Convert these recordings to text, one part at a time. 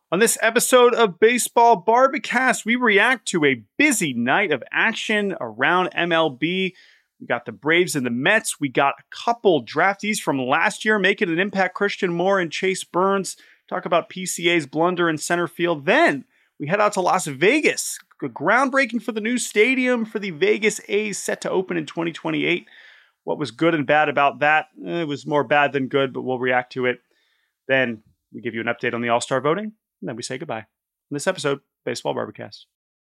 On this episode of Baseball Barbacast, we react to a busy night of action around MLB. We got the Braves and the Mets. We got a couple draftees from last year making an impact, Christian Moore and Chase Burns. Talk about PCA's blunder in center field. Then we head out to Las Vegas. Groundbreaking for the new stadium for the Vegas A's set to open in 2028. What was good and bad about that? It was more bad than good, but we'll react to it. Then we give you an update on the All-Star voting. And then we say goodbye. In this episode, Baseball Barbacast.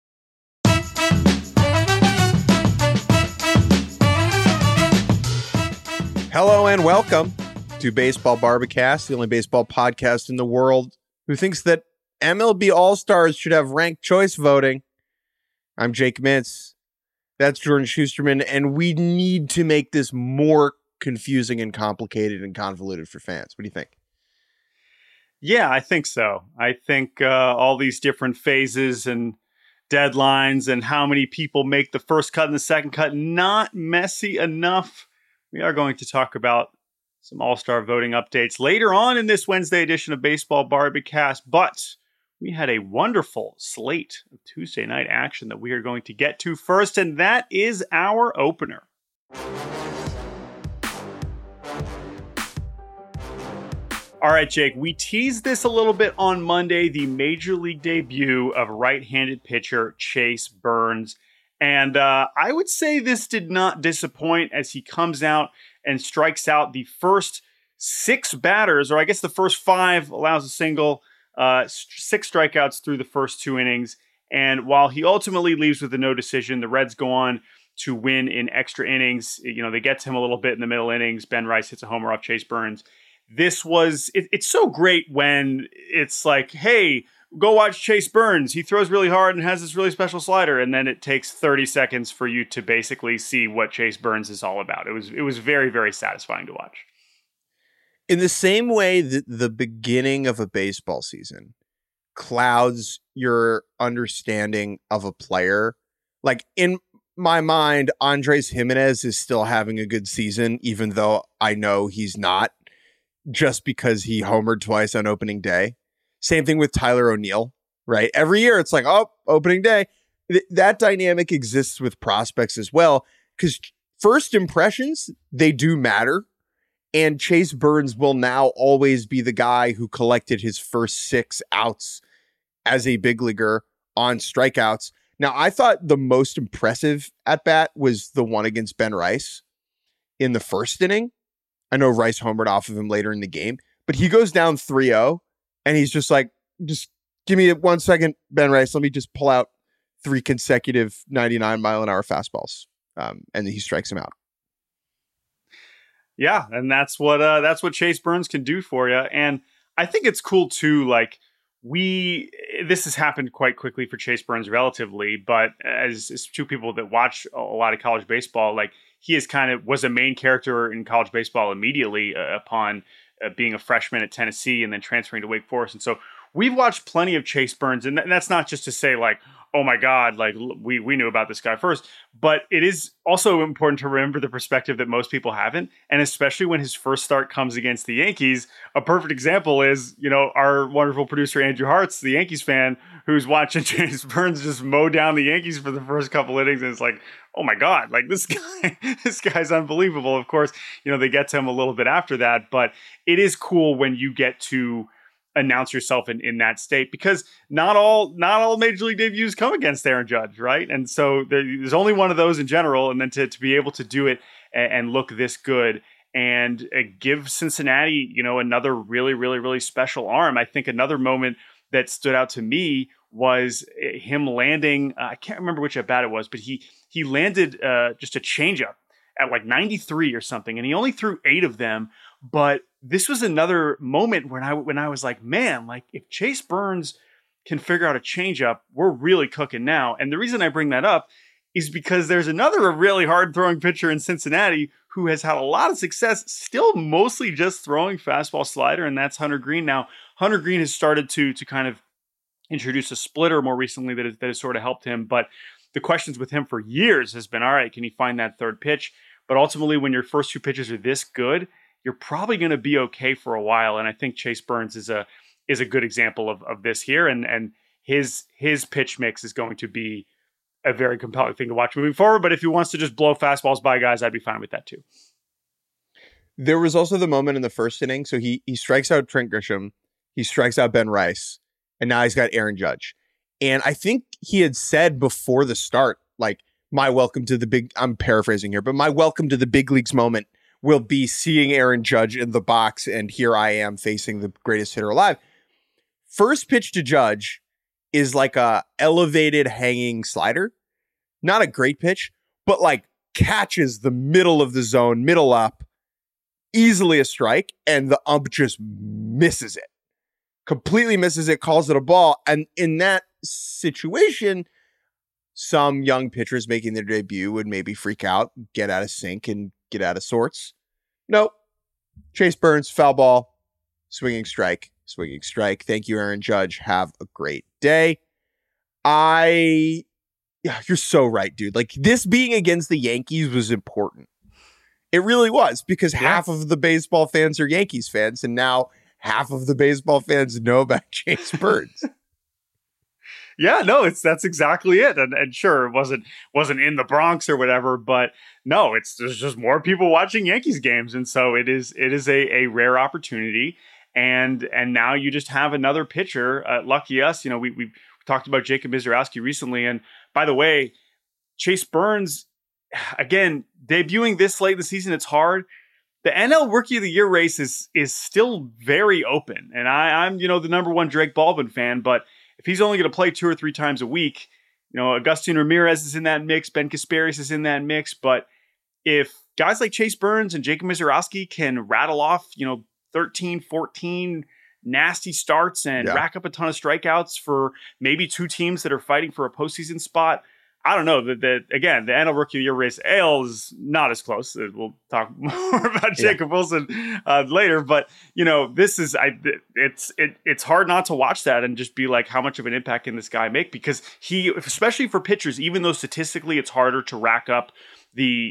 Hello and welcome to Baseball Barbacast, the only baseball podcast in the world who thinks that MLB All-Stars should have ranked choice voting. I'm Jake Mintz. That's Jordan Schusterman, and we need to make this more confusing and complicated and convoluted for fans. What do you think? Yeah, I think so. I think all these different phases and deadlines and how many people make the first cut and the second cut not messy enough. We are going to talk about some All-Star voting updates later on in this Wednesday edition of Baseball Barbacast, but we had a wonderful slate of Tuesday night action that we are going to get to first, and that is our opener. All right, Jake, we teased this a little bit on Monday, the major league debut of right-handed pitcher Chase Burns. And I would say this did not disappoint as he comes out and strikes out the first six batters, or I guess the first five, allows a single, six strikeouts through the first two innings. And while he ultimately leaves with a no decision, the Reds go on to win in extra innings. You know, they get to him a little bit in the middle innings. Ben Rice hits a homer off Chase Burns. This was, it's so great when it's like, hey, go watch Chase Burns. He throws really hard and has this really special slider. And then it takes 30 seconds for you to basically see what Chase Burns is all about. It was very, very satisfying to watch. In the same way that the beginning of a baseball season clouds your understanding of a player, like in my mind, Andres Gimenez is still having a good season, even though I know he's not, just because he homered twice on opening day. Same thing with Tyler O'Neill, right? Every year it's like, oh, opening day. That dynamic exists with prospects as well, because first impressions, they do matter. And Chase Burns will now always be the guy who collected his first six outs as a big leaguer on strikeouts. Now, I thought the most impressive at bat was the one against Ben Rice in the first inning. I know Rice homered off of him later in the game, but he goes down 3-0 and he's just like, just give me 1 second, Ben Rice. Let me just pull out three consecutive 99-mile-an-hour fastballs. And then he strikes him out. Yeah, and that's what Chase Burns can do for you. And I think it's cool too, like, this has happened quite quickly for Chase Burns relatively, but as two people that watch a lot of college baseball, like, he is was a main character in college baseball immediately upon being a freshman at Tennessee and then transferring to Wake Forest. And so we've watched plenty of Chase Burns, and that's not just to say like, oh my God, like we knew about this guy first, but it is also important to remember the perspective that most people haven't. And especially when his first start comes against the Yankees, a perfect example is, you know, our wonderful producer, Andrew Hartz, the Yankees fan, who's watching Chase Burns just mow down the Yankees for the first couple innings. And it's like, oh my God, like this guy's unbelievable. Of course, you know, they get to him a little bit after that, but it is cool when you get to announce yourself in that state, because not all major league debuts come against Aaron Judge, right? And so there's only one of those in general, and then to be able to do it and look this good and give Cincinnati, you know, another really, really, really special arm. I think another moment that stood out to me was him landing, I can't remember which at bat it was, but he landed just a changeup at like 93 or something, and he only threw 8 of them. But this was another moment when I was like, man, like if Chase Burns can figure out a changeup, we're really cooking now. And the reason I bring that up is because there's another really hard throwing pitcher in Cincinnati who has had a lot of success, still mostly just throwing fastball slider, and that's Hunter Greene. Now, Hunter Greene has started to kind of introduce a splitter more recently that has sort of helped him. But the questions with him for years has been, all right, can he find that third pitch? But ultimately, when your first two pitches are this good, you're probably going to be okay for a while. And I think Chase Burns is a is a good example of this here. And his pitch mix is going to be a very compelling thing to watch moving forward. But if he wants to just blow fastballs by guys, I'd be fine with that too. There was also the moment in the first inning. So he strikes out Trent Grisham. He strikes out Ben Rice. And now he's got Aaron Judge. And I think he had said before the start, like, my welcome to the big, I'm paraphrasing here, but my welcome to the big leagues moment will be seeing Aaron Judge in the box. And here I am facing the greatest hitter alive. First pitch to Judge is like a elevated hanging slider. Not a great pitch, but like catches the middle of the zone, middle up, easily a strike. And the ump just misses it. Completely misses it, calls it a ball. And in that situation, some young pitchers making their debut would maybe freak out, get out of sync, and get out of sorts. Nope. Chase Burns, foul ball, swinging strike. Thank you, Aaron Judge. Have a great day. Yeah, you're so right, dude. Like, this being against the Yankees was important. It really was, because half of the baseball fans are Yankees fans, and now half of the baseball fans know about Chase Burns. Yeah, no, that's exactly it. And sure, it wasn't in the Bronx or whatever, but no, there's just more people watching Yankees games. And so it is a rare opportunity. And now you just have another pitcher. Lucky us, we talked about Jacob Misiorowski recently. And by the way, Chase Burns, again, debuting this late in the season, it's hard. The NL Rookie of the Year race is still very open. And I'm the number one Drake Baldwin fan, but if he's only going to play 2 or 3 times a week, Agustin Ramirez is in that mix, Ben Kasparius is in that mix. But if guys like Chase Burns and Jacob Misiorowski can rattle off, 13, 14 nasty starts and rack up a ton of strikeouts for maybe 2 teams that are fighting for a postseason spot, I don't know. Again, the NL Rookie of the Year race, AL is not as close. We'll talk more about Jacob Wilson later. But this is it's hard not to watch that and just be like, how much of an impact can this guy make? Because he, especially for pitchers, even though statistically it's harder to rack up the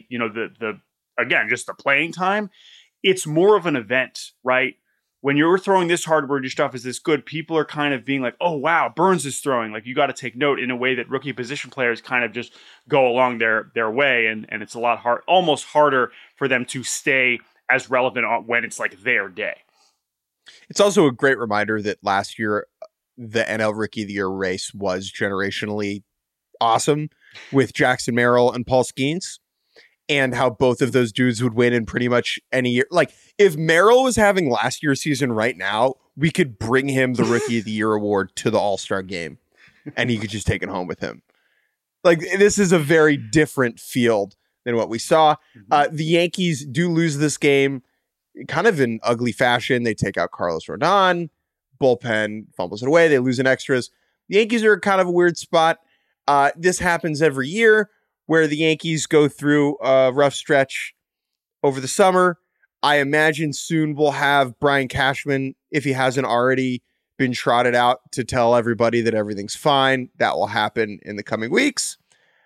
again just the playing time, it's more of an event, right? When you're throwing this hard where your stuff is this good, people are kind of being like, oh, wow, Burns is throwing. Like, you got to take note in a way that rookie position players kind of just go along their way. And it's a lot almost harder for them to stay as relevant when it's like their day. It's also a great reminder that last year, the NL Rookie of the Year race was generationally awesome with Jackson Merrill and Paul Skeens. And how both of those dudes would win in pretty much any year. Like, if Merrill was having last year's season right now, we could bring him the Rookie of the Year award to the All-Star game, and he could just the home with him. Like, this is a very different field than what we saw. The Yankees do lose this game kind of in ugly fashion. They take out Carlos Rodon. Bullpen fumbles it away. They lose in extras. The Yankees are kind of a weird spot. This happens every year, where the Yankees go through a rough stretch over the summer. I imagine soon we'll have Brian Cashman, if he hasn't already been trotted out, to tell everybody that everything's fine. That will happen in the coming weeks.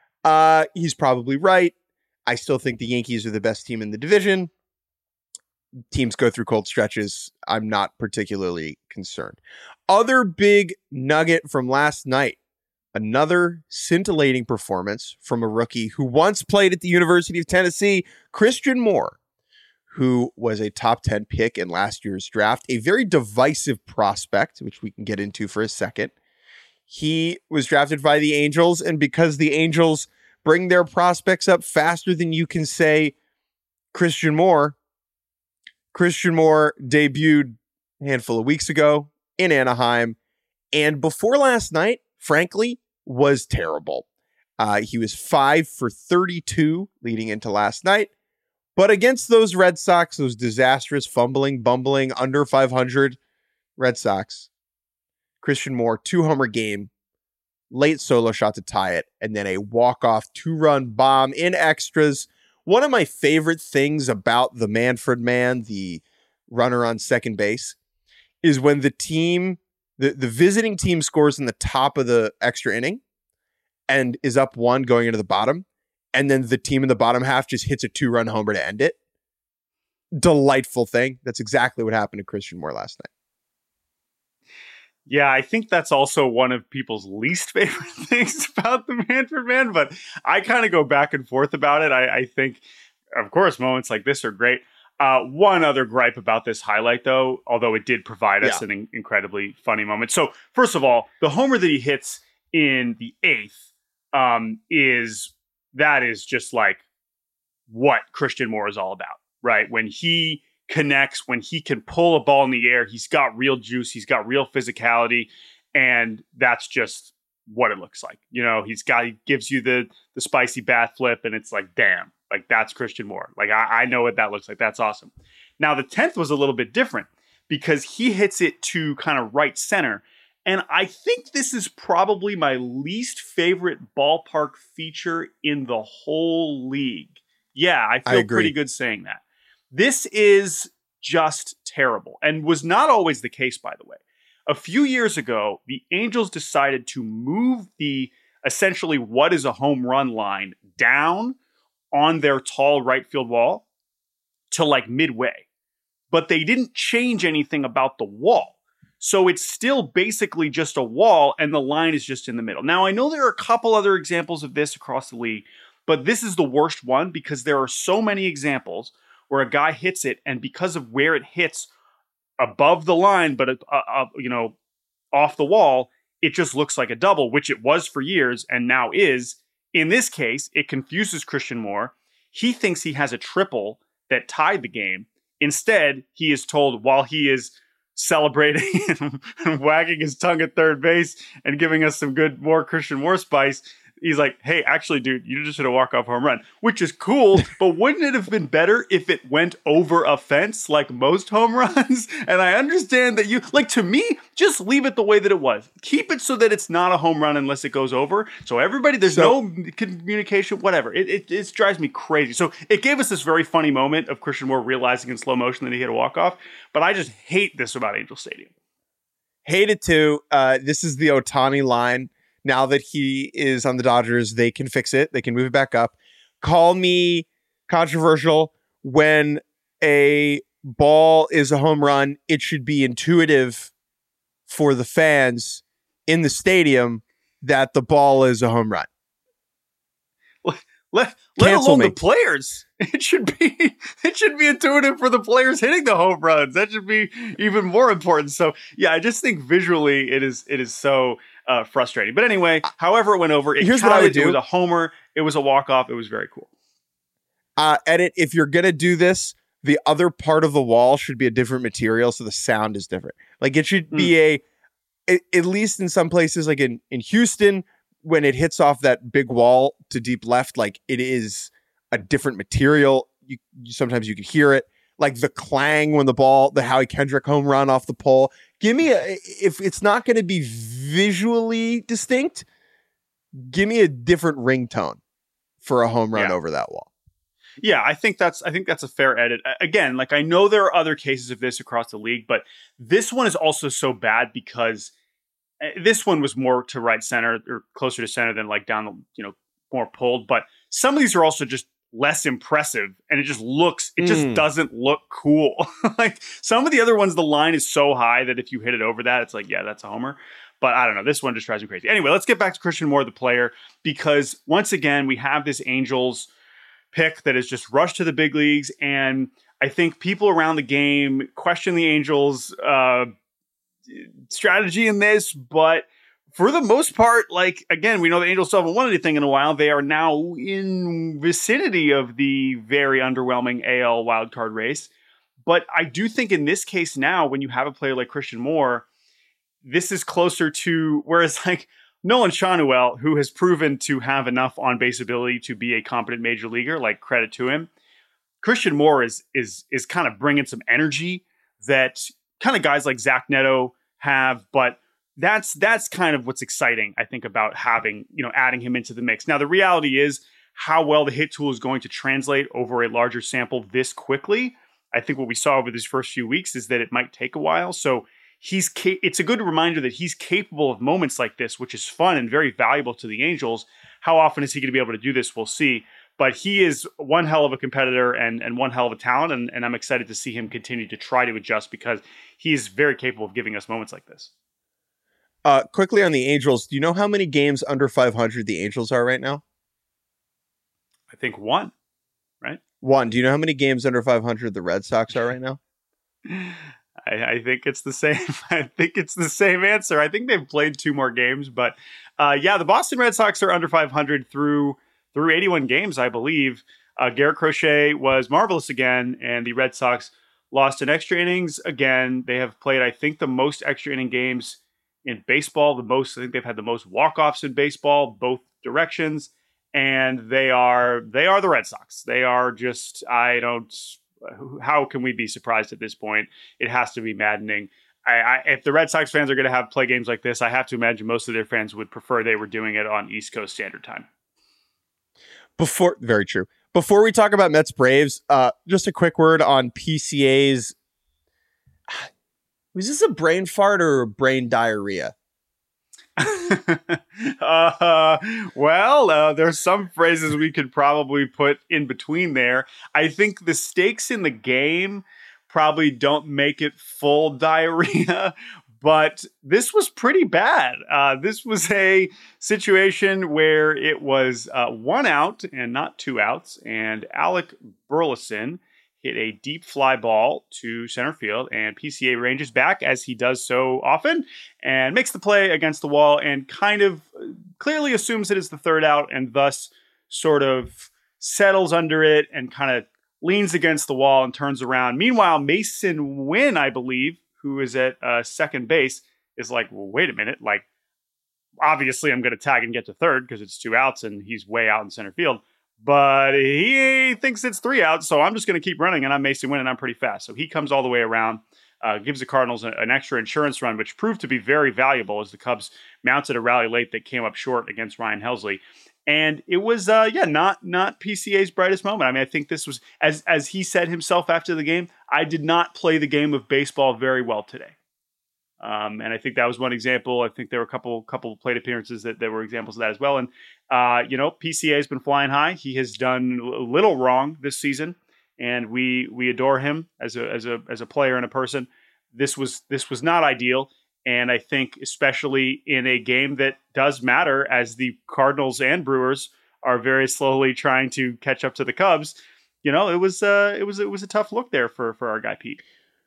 He's probably right. I still think the Yankees are the best team in the division. Teams go through cold stretches. I'm not particularly concerned. Other big nugget from last night. Another scintillating performance from a rookie who once played at the University of Tennessee, Christian Moore, who was a top 10 pick in last year's draft, a very divisive prospect, which we can get into for a second. He was drafted by the Angels, and because the Angels bring their prospects up faster than you can say Christian Moore debuted a handful of weeks ago in Anaheim, and before last night, frankly, was terrible. He was 5 for 32 leading into last night. But against those Red Sox, those disastrous, fumbling, bumbling, under 500 Red Sox, Christian Moore, 2-homer game, late solo shot to tie it, and then a walk-off 2-run bomb in extras. One of my favorite things about the Manfred man, the runner on second base, is when the team... The visiting team scores in the top of the extra inning and is up 1 going into the bottom. And then the team in the bottom half just hits a 2-run homer to end it. Delightful thing. That's exactly what happened to Christian Moore last night. Yeah, I think that's also one of people's least favorite things about the Manfred Man, but I kind of go back and forth about it. I think, of course, moments like this are great. One other gripe about this highlight, though, although it did provide us Yeah. an incredibly funny moment. So, first of all, the homer that he hits in the eighth is just like what Christian Moore is all about, right? When he connects, when he can pull a ball in the air, he's got real juice, he's got real physicality, and that's just what it looks like. You know, he gives you the spicy bat flip, and it's like, damn, like that's Christian Moore. Like I know what that looks like. That's awesome. Now the 10th was a little bit different because he hits it to kind of right center. And I think this is probably my least favorite ballpark feature in the whole league. Yeah, I feel pretty good saying that. This is just terrible and was not always the case, by the way. A few years ago, the Angels decided to move the essentially what is a home run line down on their tall right field wall to like midway. But they didn't change anything about the wall. So it's still basically just a wall and the line is just in the middle. Now, I know there are a couple other examples of this across the league, but this is the worst one because there are so many examples where a guy hits it, and because of where it hits above the line, but off the wall, it just looks like a double, which it was for years and now is. In this case, it confuses Christian Moore. He thinks he has a triple that tied the game. Instead, he is told while he is celebrating and wagging his tongue at third base and giving us some good more Christian Moore spice, he's like, hey, actually, dude, you just hit a walk-off home run, which is cool, but wouldn't it have been better if it went over a fence like most home runs? And I understand that to me, just leave it the way that it was. Keep it so that it's not a home run unless it goes over. So everybody, there's no communication, whatever. It drives me crazy. So it gave us this very funny moment of Christian Moore realizing in slow motion that he hit a walk-off, but I just hate this about Angel Stadium. Hate it too. This is the Ohtani line. Now that he is on the Dodgers, they can fix it. They can move it back up. Call me controversial. When a ball is a home run, it should be intuitive for the fans in the stadium that the ball is a home run. Let alone the players. It should be intuitive for the players hitting the home runs. That should be even more important. So yeah, I just think visually it is so frustrating. But anyway, however it went over, here's what I would do. It was a homer. It was a walk-off. It was very cool. Edit, if you're going to do this, the other part of the wall should be a different material so the sound is different. Like it should be at least in some places, like in Houston, when it hits off that big wall to deep left, like it is a different material. Sometimes you can hear it. Like the clang when the Howie Kendrick home run off the pole. Give me if it's not going to be visually distinct, give me a different ringtone for a home run over that wall. Yeah, I think that's a fair edit. Again, like I know there are other cases of this across the league, but this one is also so bad because this one was more to right center or closer to center than like down the, more pulled. But some of these are also just less impressive and it just doesn't look cool. Like some of the other ones, the line is so high that if you hit it over that, it's like, yeah, that's a homer. But I don't know. This one just drives me crazy. Anyway, let's get back to Christian Moore, the player, because once again, we have this Angels pick that has just rushed to the big leagues. And I think people around the game question the Angels strategy in this, but for the most part, like, again, we know the Angels still haven't won anything in a while. They are now in vicinity of the very underwhelming AL wildcard race. But I do think in this case now, when you have a player like Christian Moore, this is closer to, whereas like Nolan Schanuel, who has proven to have enough on-base ability to be a competent major leaguer, like credit to him, Christian Moore is kind of bringing some energy that kind of guys like Zach Neto have, but that's kind of what's exciting, I think, about having, adding him into the mix. Now, the reality is how well the hit tool is going to translate over a larger sample this quickly. I think what we saw over these first few weeks is that it might take a while. So it's a good reminder that he's capable of moments like this, which is fun and very valuable to the Angels. How often is he going to be able to do this? We'll see. But he is one hell of a competitor and one hell of a talent. And I'm excited to see him continue to try to adjust because he's very capable of giving us moments like this. Quickly on the Angels, do you know how many games under 500 the Angels are right now? I think one, right? One. Do you know how many games under 500 the Red Sox are right now? I think it's the same. I think it's the same answer. I think they've played 2 more games, but the Boston Red Sox are under 500 through 81 games, I believe. Garrett Crochet was marvelous again, and the Red Sox lost in extra innings again. They have played, I think, the most extra inning games in baseball. I think they've had the most walk-offs in baseball, both directions, and they are the Red Sox. They are just, how can we be surprised at this point? It has to be maddening. If the Red Sox fans are going to play games like this, I have to imagine most of their fans would prefer they were doing it on East Coast Standard Time. Very true. Before we talk about Mets Braves, just a quick word on PCA's. Was this a brain fart or brain diarrhea? There's some phrases we could probably put in between there. I think the stakes in the game probably don't make it full diarrhea, but this was pretty bad. This was a situation where it was 1 out and not 2 outs, and Alec Burleson hit a deep fly ball to center field, and PCA ranges back, as he does so often, and makes the play against the wall and kind of clearly assumes it is the 3rd out, and thus sort of settles under it and kind of leans against the wall and turns around. Meanwhile, Mason Wynn, I believe, who is at second base, is like, well, wait a minute. Like, obviously I'm going to tag and get to third because it's 2 outs and he's way out in center field. But he thinks it's 3 outs, so I'm just going to keep running, and I'm Mason Wynn, and I'm pretty fast. So he comes all the way around, gives the Cardinals an extra insurance run, which proved to be very valuable as the Cubs mounted a rally late that came up short against Ryan Helsley. And it was, not PCA's brightest moment. I mean, I think this was, as he said himself after the game, I did not play the game of baseball very well today. And I think that was one example. I think there were a couple plate appearances that there were examples of that as well. And, PCA has been flying high. He has done little wrong this season, and we adore him as a player and a person. This was not ideal. And I think especially in a game that does matter, as the Cardinals and Brewers are very slowly trying to catch up to the Cubs, it was a tough look there for our guy Pete.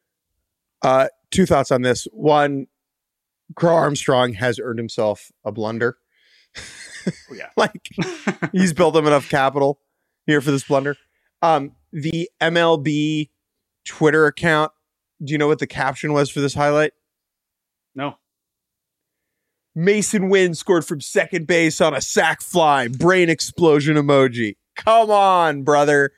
2 thoughts on this. One, Crow Armstrong has earned himself a blunder. Oh, yeah. Like, he's built up enough capital here for this blunder. The MLB Twitter account, do you know what the caption was for this highlight? No. Mason Wynn scored from second base on a sac fly. Brain explosion emoji. Come on, brother.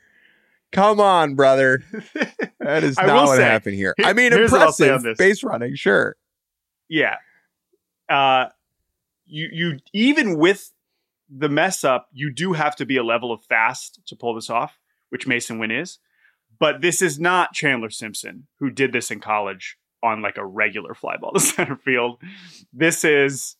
That is not what happened here. I mean, impressive base running, sure. Yeah. You even with the mess up, you do have to be a level of fast to pull this off, which Mason Wynn is. But this is not Chandler Simpson, who did this in college on like a regular fly ball to center field. This is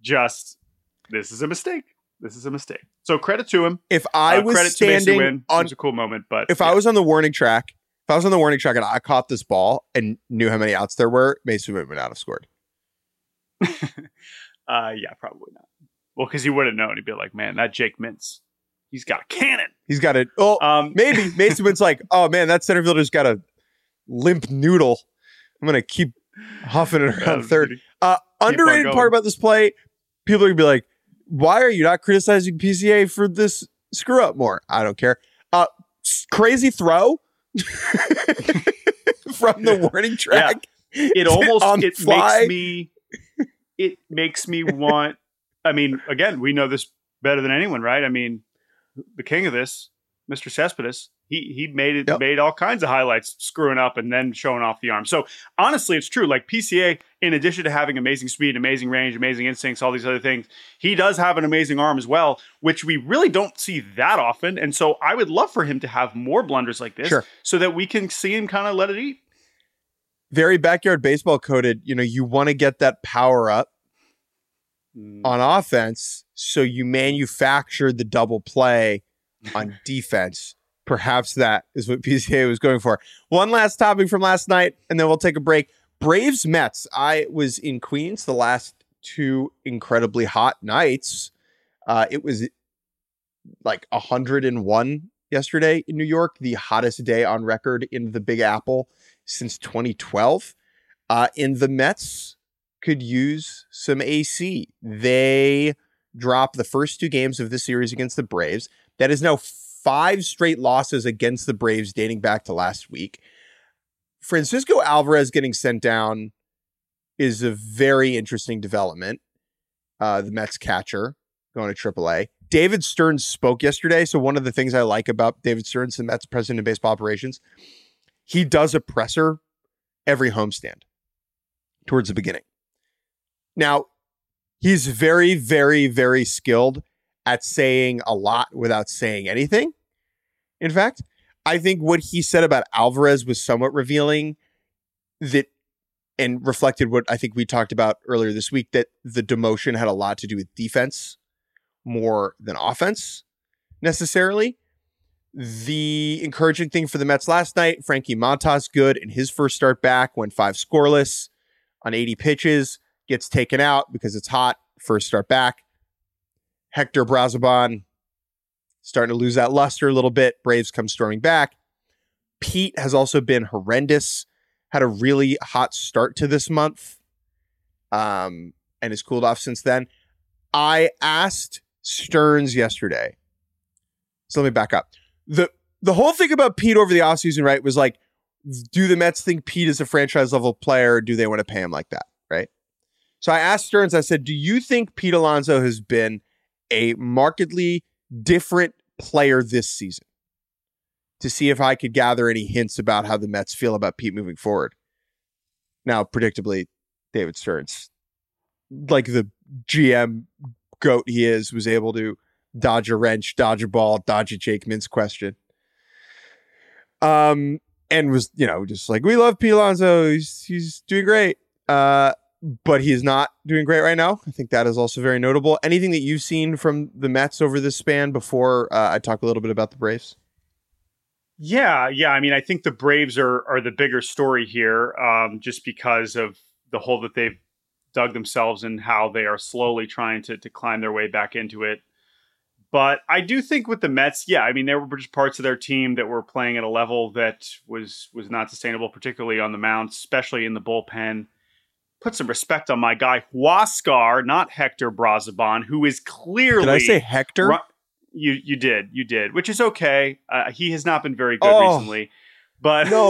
a mistake. So credit to him. If I was standing it was a cool moment, but if I was on the warning track, and I caught this ball and knew how many outs there were, Mason Wynn would not have scored. Yeah, probably not. Well, because he would have known. He'd be like, man, that Jake Mintz, he's got a cannon. He's got it. Oh, maybe Mason Wynn's like, oh man, that center fielder's got a limp noodle. I'm gonna keep huffing it around third. Underrated part about this play, people are gonna be like, why are you not criticizing PCA for this screw up more? I don't care. Crazy throw from the warning track. Yeah. It makes me want. I mean, again, we know this better than anyone, right? I mean, the king of this, Mr. Cespedes, he made all kinds of highlights screwing up and then showing off the arm. So honestly, it's true. Like PCA, in addition to having amazing speed, amazing range, amazing instincts, all these other things, he does have an amazing arm as well, which we really don't see that often. And so I would love for him to have more blunders like this, so that we can see him kind of let it eat. Very backyard baseball coded. You want to get that power up on offense, so you manufacture the double play on defense. Perhaps that is what PCA was going for. One last topic from last night, and then we'll take a break. Braves Mets. I was in Queens the last 2 incredibly hot nights. It was like 101 yesterday in New York, the hottest day on record in the Big Apple since 2012. And the Mets could use some AC. They dropped the first 2 games of this series against the Braves. That is now 5 straight losses against the Braves dating back to last week. Francisco Alvarez getting sent down is a very interesting development. The Mets catcher going to AAA. David Stearns spoke yesterday. So one of the things I like about David Stearns, the Mets president of baseball operations, he does a presser every homestand towards the beginning. Now, he's very, very, very skilled at saying a lot without saying anything. In fact, I think what he said about Alvarez was somewhat revealing that and reflected what I think we talked about earlier this week, that the demotion had a lot to do with defense more than offense necessarily. The encouraging thing for the Mets last night, Frankie Montas good in his first start back, went 5 scoreless on 80 pitches, gets taken out because it's hot, first start back. Hector Brazoban starting to lose that luster a little bit. Braves come storming back. Pete has also been horrendous. Had a really hot start to this month and has cooled off since then. I asked Stearns yesterday. So let me back up. The whole thing about Pete over the offseason, right, was like, do the Mets think Pete is a franchise level player, or do they want to pay him like that, right? So I asked Stearns, I said, do you think Pete Alonso has been a markedly different player this season? To see if I could gather any hints about how the Mets feel about Pete moving forward. Now, predictably, David Stearns, like the GM goat he is, was able to dodge a wrench, dodge a ball, dodge a Jake Mintz question. And was, just like, we love Pete Alonso. He's doing great. But he's not doing great right now. I think that is also very notable. Anything that you've seen from the Mets over this span before I talk a little bit about the Braves? Yeah. I mean, I think the Braves are the bigger story here, just because of the hole that they've dug themselves in, how they are slowly trying to climb their way back into it. But I do think with the Mets, I mean, there were just parts of their team that were playing at a level that was not sustainable, particularly on the mound, especially in the bullpen. Put some respect on my guy, Huascar, not Hector Brazoban, who is clearly... Did I say Hector? You did, which is okay. He has not been very good recently, but no.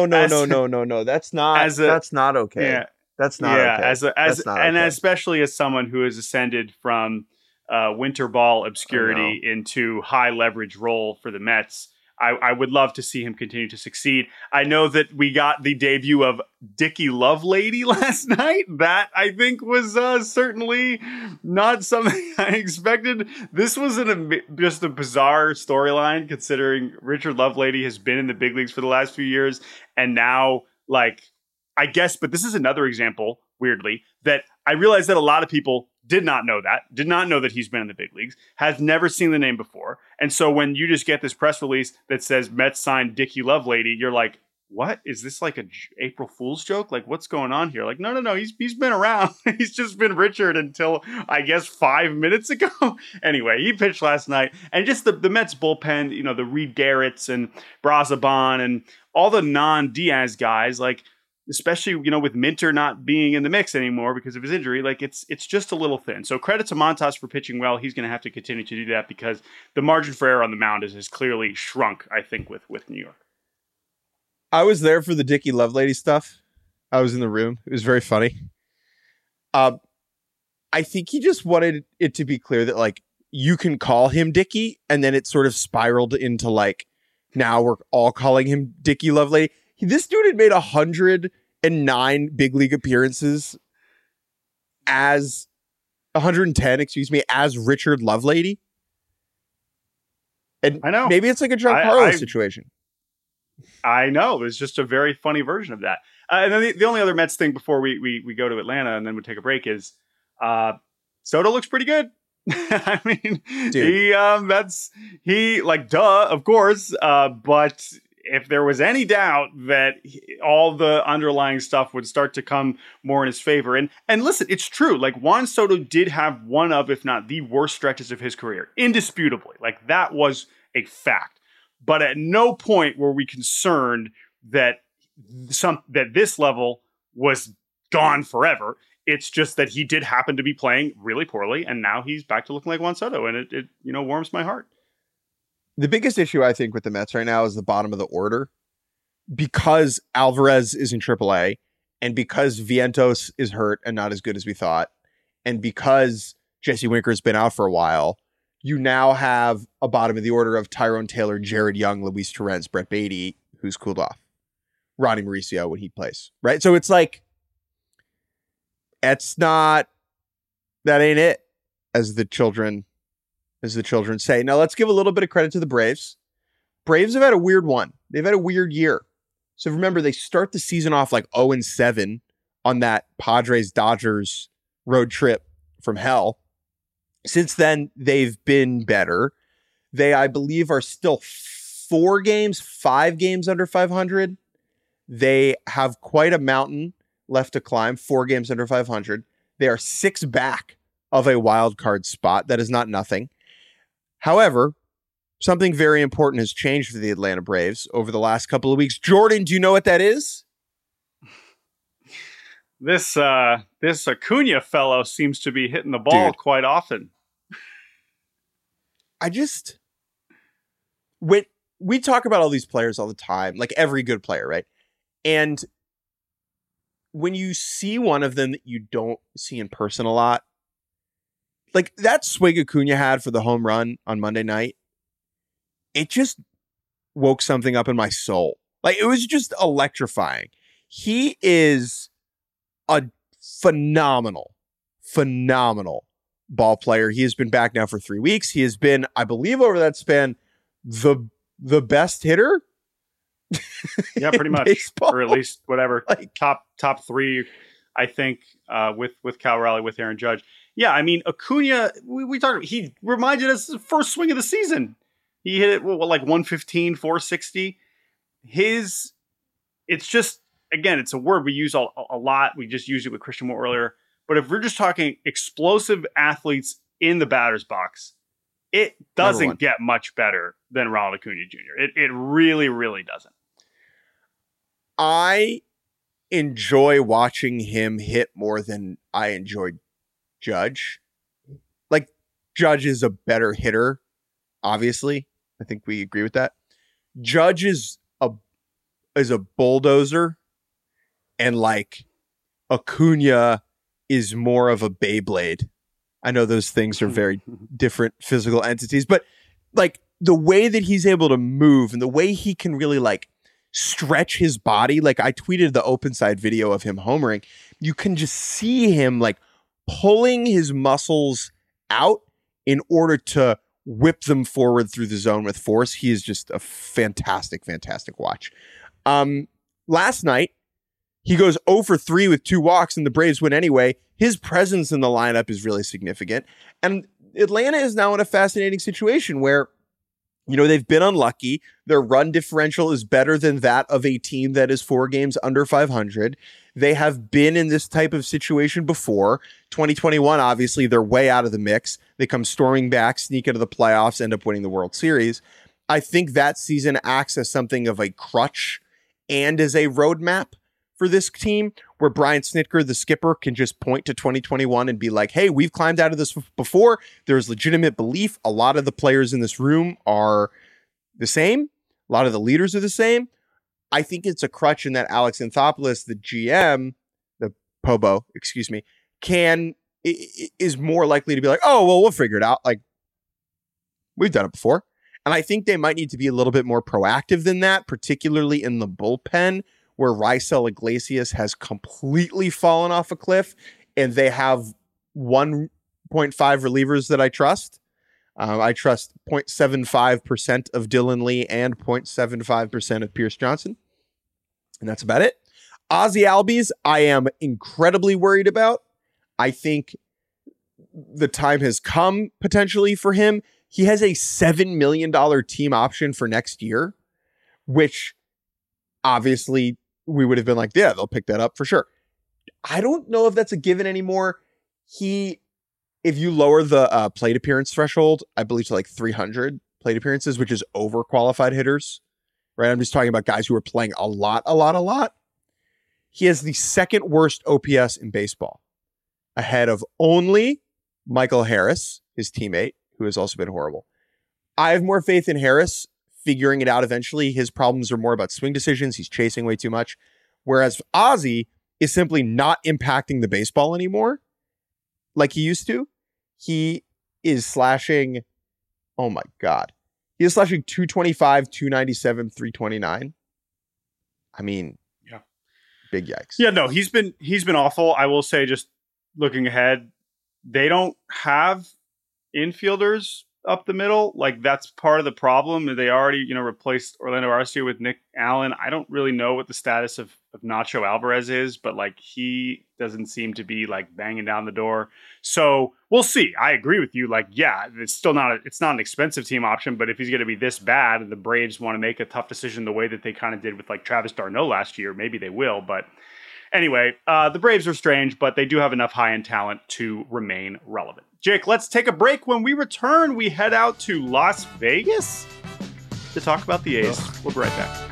That's not okay. Yeah, that's not okay. Especially as someone who has ascended from winter ball obscurity into high leverage role for the Mets, I would love to see him continue to succeed. I know that we got the debut of Dickie Lovelady last night. That, I think, was certainly not something I expected. This was just a bizarre storyline, considering Richard Lovelady has been in the big leagues for the last few years. And now, I guess, but this is another example, weirdly, that I realize that a lot of people did not know that he's been in the big leagues, has never seen the name before. And so when you just get this press release that says Mets signed Dickie Lovelady, you're like, what? Is this like a April Fool's joke? Like, what's going on here? Like, no, he's been around. He's just been Richard until, I guess, 5 minutes ago. Anyway, he pitched last night. And just the Mets bullpen, the Reed Garretts and Brazoban and all the non-Diaz guys, especially, with Minter not being in the mix anymore because of his injury, it's just a little thin. So credit to Montas for pitching well. He's going to have to continue to do that because the margin for error on the mound has clearly shrunk, I think, with New York. I was there for the Dickie Lovelady stuff. I was in the room. It was very funny. I think he just wanted it to be clear that, you can call him Dickie, and then it sort of spiraled into, now we're all calling him Dickie Lovelady. This dude had made 109 big league appearances as 110, as Richard Lovelady. And I know. Maybe it's like a Giancarlo situation. I know. It's just a very funny version of that. And then the only other Mets thing before we go to Atlanta and then we take a break is Soto looks pretty good. I mean, dude. Of course. But if there was any doubt that all the underlying stuff would start to come more in his favor. And listen, it's true. Like, Juan Soto did have one of, if not the worst stretches of his career, indisputably. Like, that was a fact. But at no point were we concerned that this level was gone forever. It's just that he did happen to be playing really poorly, and now he's back to looking like Juan Soto, and it warms my heart. The biggest issue, I think, with the Mets right now is the bottom of the order. Because Alvarez is in AAA, and because Vientos is hurt and not as good as we thought, and because Jesse Winker's been out for a while, you now have a bottom of the order of Tyrone Taylor, Jared Young, Luis Torrens, Brett Beatty, who's cooled off, Ronnie Mauricio when he plays, right? So it's like, that ain't it, as the children say. Now, let's give a little bit of credit to the Braves. Braves have had a weird one. They've had a weird year. So remember, they start the season off like 0-7 on that Padres-Dodgers road trip from hell. Since then, they've been better. They, I believe, are still 5 games under 500. They have quite a mountain left to climb, 4 games under 500. They are 6 back of a wild card spot. That is not nothing. However, something very important has changed for the Atlanta Braves over the last couple of weeks. Jordan, do you know what that is? This Acuna fellow seems to be hitting the ball quite often. When we talk about all these players all the time, like every good player, right? And when you see one of them that you don't see in person a lot, like that swing Acuna had for the home run on Monday night, it just woke something up in my soul. Like, it was just electrifying. He is a phenomenal ball player. He has been back now for 3 weeks. He has been, I believe, over that span, the best hitter. Yeah, pretty much, baseball. Or at least whatever, like, top 3, I think, with Cal Raleigh, with Aaron Judge. Yeah, I mean, Acuna, we talked. He reminded us of the first swing of the season. He hit it like 115, 460. It's just, again, it's a word we use a lot. We just used it with Christian Moore earlier. But if we're just talking explosive athletes in the batter's box, it doesn't get much better than Ronald Acuna Jr. It really, really doesn't. I enjoy watching him hit more than I enjoyed Judge. Like, Judge is a better hitter, obviously. I think we agree with that. Judge is a bulldozer, and like Acuna is more of a Beyblade. I know those things are very different physical entities, but like the way that he's able to move and the way he can really like stretch his body. Like, I tweeted the open side video of him homering. You can just see him like pulling his muscles out in order to whip them forward through the zone with force. He is just a fantastic watch. Last night, he goes 0 for 3 with 2 walks, and the Braves win anyway. His presence in the lineup is really significant. And Atlanta is now in a fascinating situation where, you know, they've been unlucky. Their run differential is better than that of a team that is 4 games under 500. They have been in this type of situation before. 2021, obviously, they're way out of the mix. They come storming back, sneak into the playoffs, end up winning the World Series. I think that season acts as something of a crutch and as a roadmap for this team, where Brian Snitker, the skipper, can just point to 2021 and be like, hey, we've climbed out of this before. There's legitimate belief. A lot of the players in this room are the same. A lot of the leaders are the same. I think it's a crutch in that Alex Anthopoulos, the GM, the Pobo, excuse me, is more likely to be like, oh, well, we'll figure it out. Like, we've done it before. And I think they might need to be a little bit more proactive than that, particularly in the bullpen, where Raisel Iglesias has completely fallen off a cliff, and they have 1.5 relievers that I trust. I trust 0.75% of Dylan Lee and 0.75% of Pierce Johnson. And that's about it. Ozzy Albies, I am incredibly worried about. I think the time has come potentially for him. He has a $7 million team option for next year, which obviously we would have been like, yeah, they'll pick that up for sure. I don't know if that's a given anymore. If you lower the plate appearance threshold, I believe to like 300 plate appearances, which is overqualified hitters, right? I'm just talking about guys who are playing a lot. He has the second worst OPS in baseball, ahead of only Michael Harris, his teammate, who has also been horrible. I have more faith in Harris figuring it out eventually. His problems are more about swing decisions. He's chasing way too much. Whereas Ozzy is simply not impacting the baseball anymore like he used to. He is slashing, oh my God. He is slashing 225, 297, 329. I mean, yeah, big yikes. Yeah, no, he's been awful. I will say, just looking ahead, they don't have infielders up the middle. Like, that's part of the problem. They already, replaced Orlando Arcia with Nick Allen. I don't really know what the status of Nacho Alvarez is, but like, he doesn't seem to be like banging down the door. So we'll see. I agree with you. Like, yeah, it's still it's not an expensive team option, but if he's going to be this bad and the Braves want to make a tough decision the way that they kind of did with like Travis d'Arnaud last year, maybe they will. But anyway, the Braves are strange, but they do have enough high-end talent to remain relevant. Jake, let's take a break. When we return, we head out to Las Vegas to talk about the A's. We'll be right back.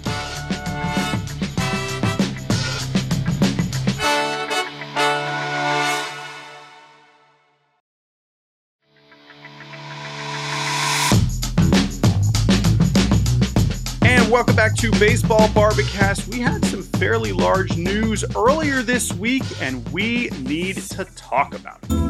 Welcome back to Baseball Barbacast. We had some fairly large news earlier this week, and we need to talk about it.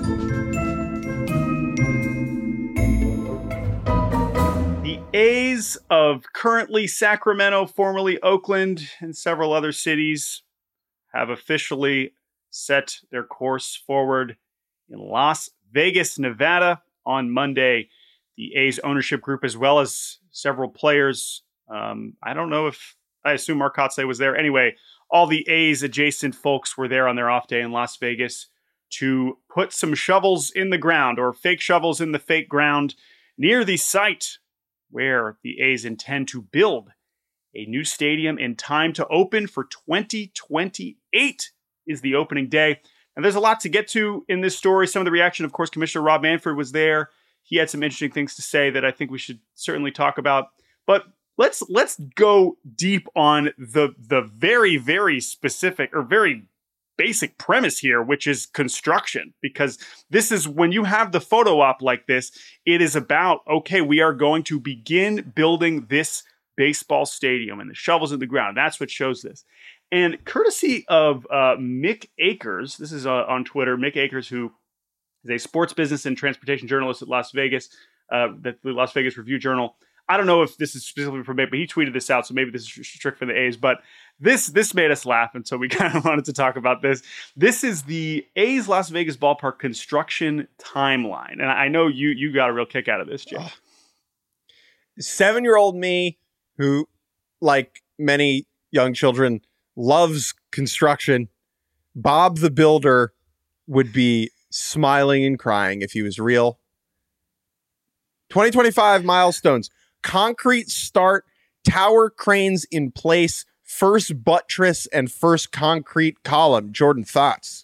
The A's of currently Sacramento, formerly Oakland, and several other cities have officially set their course forward in Las Vegas, Nevada on Monday. The A's ownership group, as well as several players, I don't know if, I assume Mark Kotsay was there. Anyway, all the A's adjacent folks were there on their off day in Las Vegas to put some shovels in the ground, or fake shovels in the fake ground, near the site where the A's intend to build a new stadium in time to open for 2028 is the opening day. And there's a lot to get to in this story. Some of the reaction, of course, Commissioner Rob Manfred was there. He had some interesting things to say that I think we should certainly talk about. But let's go deep on the very, very specific or very basic premise here, which is construction. Because this is, when you have the photo op like this, it is about, okay, we are going to begin building this baseball stadium, and the shovels in the ground. That's what shows this. And courtesy of Mick Akers, this is on Twitter, Mick Akers, who is a sports business and transportation journalist at Las Vegas, the Las Vegas Review-Journal. I don't know if this is specifically for Mick, but he tweeted this out, so maybe this is strict for the A's. But this made us laugh, and so we kind of wanted to talk about this. This is the A's Las Vegas ballpark construction timeline, and I know you got a real kick out of this, Jake. Oh. 7-year-old me, who, like many young children, loves construction, Bob the Builder would be smiling and crying if he was real. 2025 milestones. Concrete start, tower cranes in place, first buttress and first concrete column. Jordan, thoughts?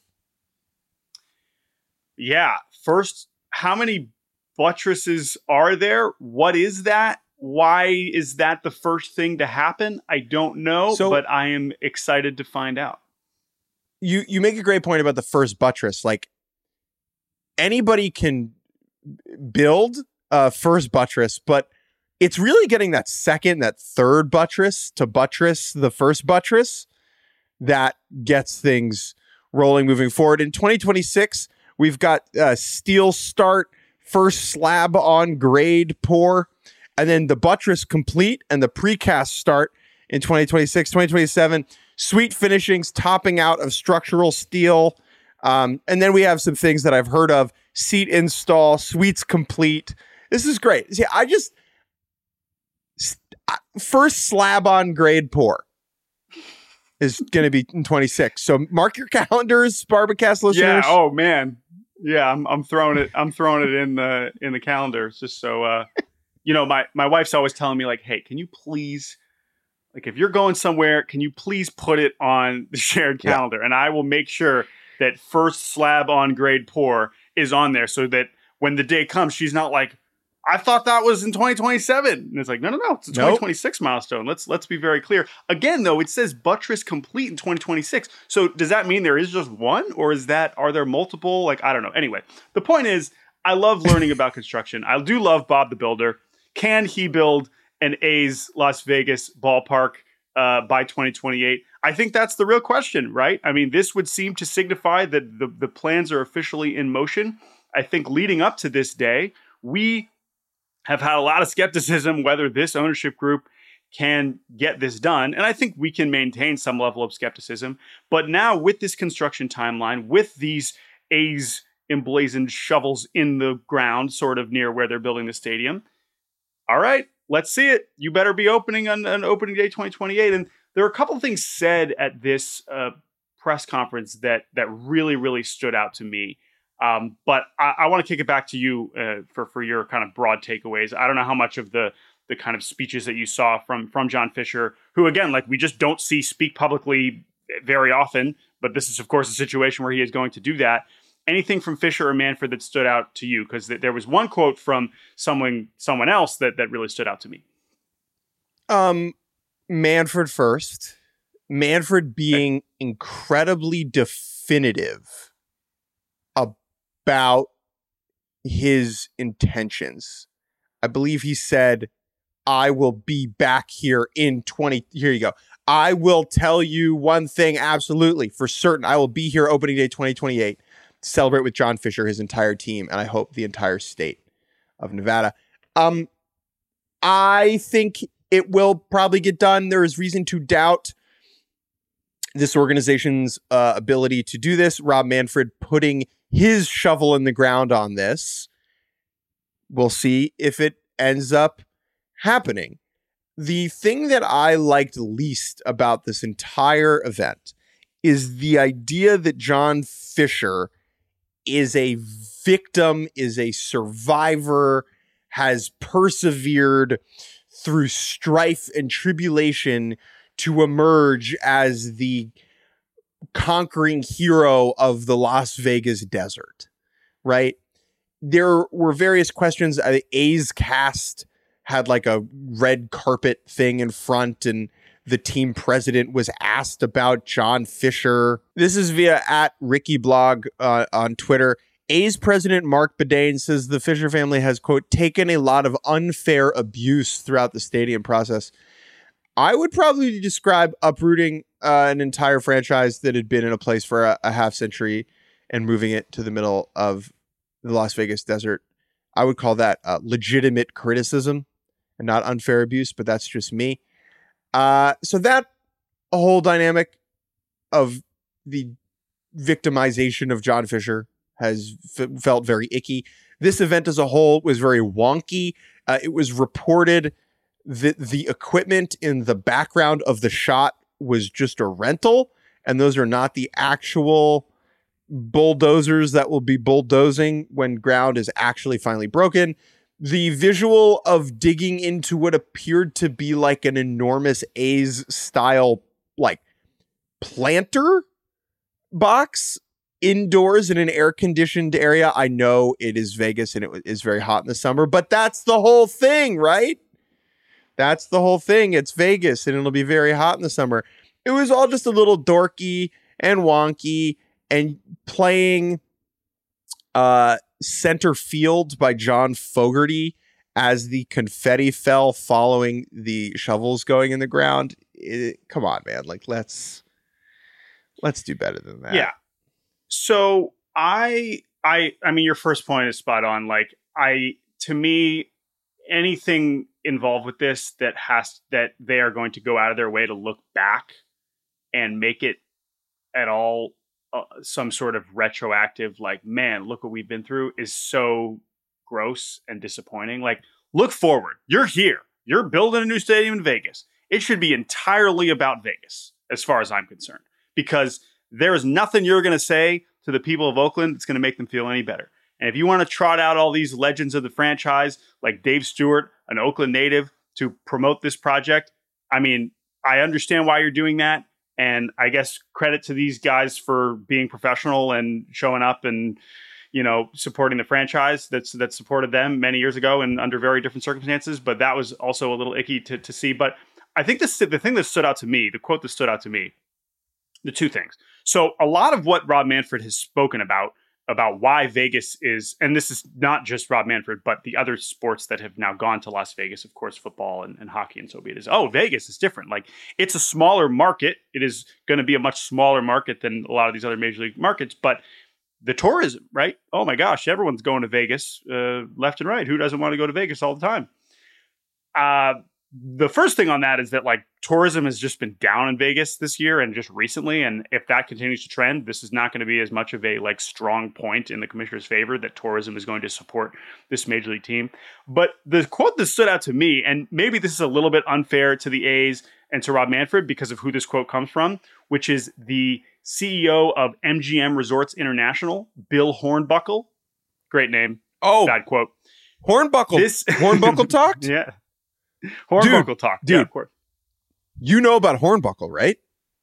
Yeah. First, how many buttresses are there? What is that? Why is that the first thing to happen? I don't know, but I am excited to find out. You make a great point about the first buttress. Like, anybody can build a first buttress, but it's really getting that second, that third buttress to buttress the first buttress that gets things rolling moving forward. In 2026, we've got steel start, first slab on grade pour, and then the buttress complete and the precast start in 2026, 2027. Sweet finishings, topping out of structural steel. And then we have some things that I've heard of. Seat install, suites complete. This is great. See, first slab on grade pour is going to be in 26. So mark your calendars, Barbacast listeners. Yeah. Oh man. Yeah. I'm throwing it in the calendar just so, my wife's always telling me like, hey, can you please Like, if you're going somewhere, can you please put it on the shared calendar? And I will make sure that first slab on grade pour is on there so that when the day comes, she's not like, I thought that was in 2027. And it's like, no, it's a 2026 milestone. Let's be very clear. Again, though, it says buttress complete in 2026. So does that mean there is just one, or are there multiple? Like, I don't know. Anyway, the point is, I love learning about construction. I do love Bob the Builder. Can he build an A's Las Vegas ballpark by 2028? I think that's the real question, right? I mean, this would seem to signify that the plans are officially in motion. I think leading up to this day, we have had a lot of skepticism whether this ownership group can get this done. And I think we can maintain some level of skepticism. But now with this construction timeline, with these A's emblazoned shovels in the ground, sort of near where they're building the stadium, all right, let's see it. You better be opening on opening day 2028. And there are a couple of things said at this press conference that really, really stood out to me. But I want to kick it back to you for your kind of broad takeaways. I don't know how much of the kind of speeches that you saw from John Fisher, who, again, like, we just don't see speak publicly very often. But this is, of course, a situation where he is going to do that. Anything from Fisher or Manfred that stood out to you? Because there was one quote from someone else that really stood out to me. Manfred first. Manfred being incredibly definitive about his intentions. I believe he said, I will be back here in 20. Here you go. I will tell you one thing absolutely for certain. I will be here opening day 2028. Celebrate with John Fisher, his entire team, and I hope the entire state of Nevada. I think it will probably get done. There is reason to doubt this organization's ability to do this. Rob Manfred putting his shovel in the ground on this. We'll see if it ends up happening. The thing that I liked least about this entire event is the idea that John Fisher is a victim, is a survivor, has persevered through strife and tribulation to emerge as the conquering hero of the Las Vegas desert, right? There were various questions. A's cast had like a red carpet thing in front, and the team president was asked about John Fisher. This is via @RickyBlog on Twitter. A's president Mark Bedane says the Fisher family has, quote, taken a lot of unfair abuse throughout the stadium process. I would probably describe uprooting an entire franchise that had been in a place for a half century and moving it to the middle of the Las Vegas desert. I would call that legitimate criticism and not unfair abuse, but that's just me. So that whole dynamic of the victimization of John Fisher has felt very icky. This event as a whole was very wonky. It was reported that the equipment in the background of the shot was just a rental, and those are not the actual bulldozers that will be bulldozing when ground is actually finally broken. The visual of digging into what appeared to be like an enormous A's style, like, planter box indoors in an air conditioned area. I know it is Vegas and it is very hot in the summer, but that's the whole thing, right? That's the whole thing. It's Vegas and it'll be very hot in the summer. It was all just a little dorky and wonky, and playing center field by John Fogerty as the confetti fell following the shovels going in the ground. Come on, man. Like, let's do better than that. Yeah. So I mean, your first point is spot on. Like, to me, anything involved with this that they are going to go out of their way to look back and make it at all some sort of retroactive, like, man, look what we've been through, is so gross and disappointing. Like, look forward. You're here. You're building a new stadium in Vegas. It should be entirely about Vegas, as far as I'm concerned, because there is nothing you're going to say to the people of Oakland that's going to make them feel any better. And if you want to trot out all these legends of the franchise, like Dave Stewart, an Oakland native, to promote this project, I mean, I understand why you're doing that. And I guess credit to these guys for being professional and showing up and, supporting the franchise that supported them many years ago and under very different circumstances. But that was also a little icky to see. But I think the thing that stood out to me, the quote that stood out to me, the two things. So a lot of what Rob Manfred has spoken about why Vegas is, and this is not just Rob Manfred, but the other sports that have now gone to Las Vegas, of course, football and hockey and so be it, is, Vegas is different. Like, it's a smaller market. It is going to be a much smaller market than a lot of these other major league markets, but the tourism, right? Oh my gosh, everyone's going to Vegas left and right. Who doesn't want to go to Vegas all the time? The first thing on that is that tourism has just been down in Vegas this year and just recently. And if that continues to trend, this is not going to be as much of a strong point in the commissioner's favor that tourism is going to support this major league team. But the quote that stood out to me, and maybe this is a little bit unfair to the A's and to Rob Manfred because of who this quote comes from, which is the CEO of MGM Resorts International, Bill Hornbuckle. Great name. Oh, bad quote. Hornbuckle. Hornbuckle talked? Yeah. Hornbuckle talk. Dude, yeah, of course. You know about Hornbuckle, right?